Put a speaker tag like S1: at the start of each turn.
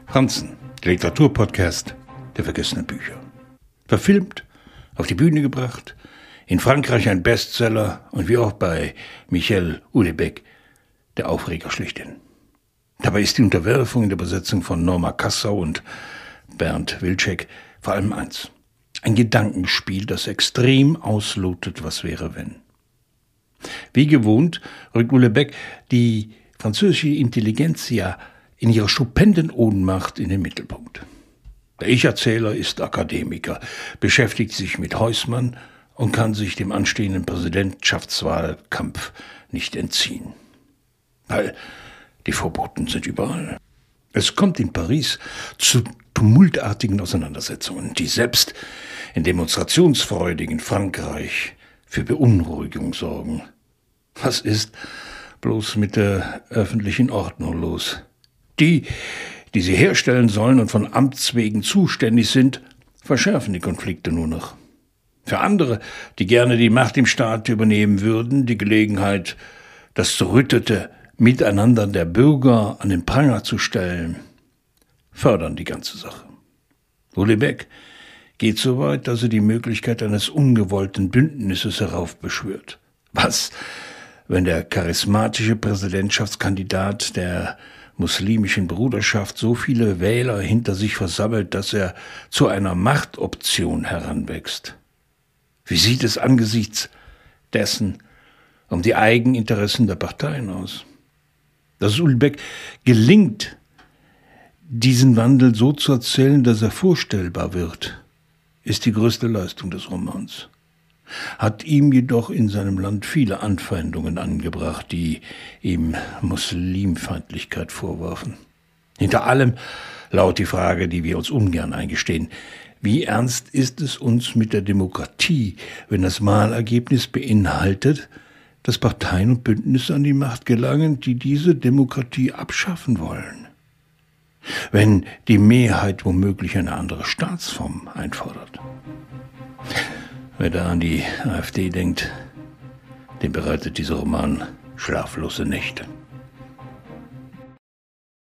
S1: Franzen, der Literaturpodcast der vergessenen Bücher. Verfilmt, auf die Bühne gebracht, in Frankreich ein Bestseller und wie auch bei Michel Houellebecq der Aufreger schlechthin. Dabei ist die Unterwerfung in der Besetzung von Norma Kassau und Bernd Wilczek vor allem eins: ein Gedankenspiel, das extrem auslotet, was wäre, wenn. Wie gewohnt rückt Houellebecq die französische Intelligentsia in ihrer stupenden Ohnmacht in den Mittelpunkt. Der Ich-Erzähler ist Akademiker, beschäftigt sich mit Heusmann und kann sich dem anstehenden Präsidentschaftswahlkampf nicht entziehen. Weil die Vorboten sind überall. Es kommt in Paris zu tumultartigen Auseinandersetzungen, die selbst in demonstrationsfreudigen Frankreich für Beunruhigung sorgen. Was ist bloß mit der öffentlichen Ordnung los? Die sie herstellen sollen und von Amts wegen zuständig sind, verschärfen die Konflikte nur noch. Für andere, die gerne die Macht im Staat übernehmen würden, die Gelegenheit, das zerrüttete Miteinander der Bürger an den Pranger zu stellen, fördern die ganze Sache. Houellebecq geht so weit, dass er die Möglichkeit eines ungewollten Bündnisses heraufbeschwört. Was, wenn der charismatische Präsidentschaftskandidat der muslimischen Bruderschaft so viele Wähler hinter sich versammelt, dass er zu einer Machtoption heranwächst? Wie sieht es angesichts dessen um die Eigeninteressen der Parteien aus? Dass Houellebecq gelingt, diesen Wandel so zu erzählen, dass er vorstellbar wird, ist die größte Leistung des Romans. Hat ihm jedoch in seinem Land viele Anfeindungen angebracht, die ihm Muslimfeindlichkeit vorwarfen. Hinter allem lautet die Frage, die wir uns ungern eingestehen: Wie ernst ist es uns mit der Demokratie, wenn das Wahlergebnis beinhaltet, dass Parteien und Bündnisse an die Macht gelangen, die diese Demokratie abschaffen wollen? Wenn die Mehrheit womöglich eine andere Staatsform einfordert? Wer da an die AfD denkt, dem bereitet dieser Roman schlaflose Nächte.